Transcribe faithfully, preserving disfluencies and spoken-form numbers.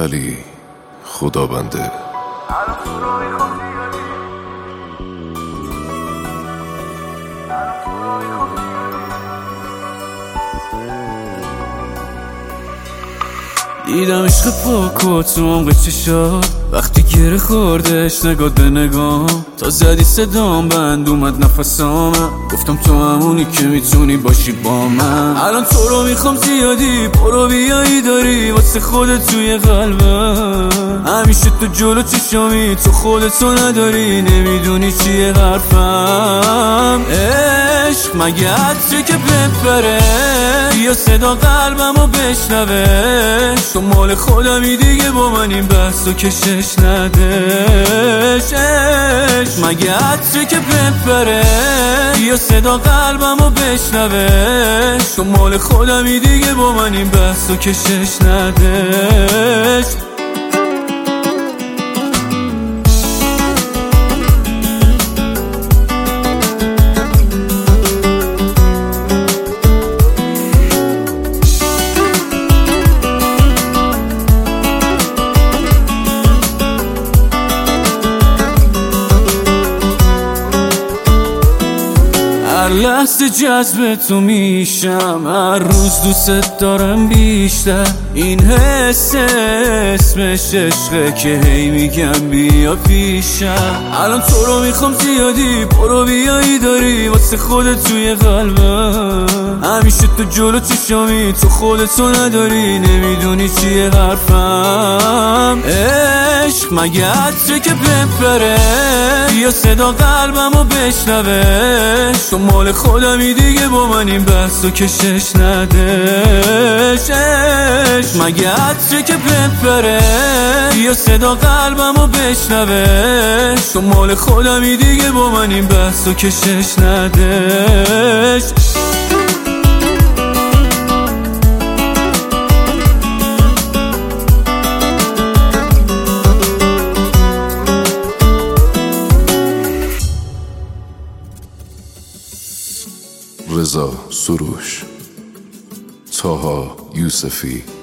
علی خدا بنده. دیدم عشق پاک و تو عمق چشات وقتی گره خوردش نگاه به نگاه تا زدی صدام بند اومد نفسامم گفتم تو همونی که میتونی باشی با من. الان تو رو میخوام زیادی برو بیایی داری واسه خودت توی قلبم. همیشه تو جلو چشامی تو خودتو نداری نمیدونی چیه حرفم. عشق مگه عطره که بپره یا صدا قلبمو بشنوه تو مال خودمی دیگه با من این بحثو کشش ندش. عشق مگه عطره که بپره یا صدا قلبمو بشنوه تو مال خودمی دیگه با من این بحثو کشش ندش. هر لحظه جذب تو میشم هر روز دوست دارم بیشتر. این حس اسمش عشقه که هی میگم بیا پیشم. الان تو رو میخوام زیادی برو بیایی داری واسه خودت توی قلبم. همیشه تو جلو چشامی تو خودتو نداری نمیدونی چیه حرفم. عشق مگه عطره که بپره یا صدا قلبمو بشنوه تو مال خودمی دیگه با من این بحثو کشش ندش. عشق مگه عطره که بپره یا صدا قلبمو بشنوه تو مال خودمی دیگه با من این بحثو کشش ندش. رضا سروش، طاها یوسفی.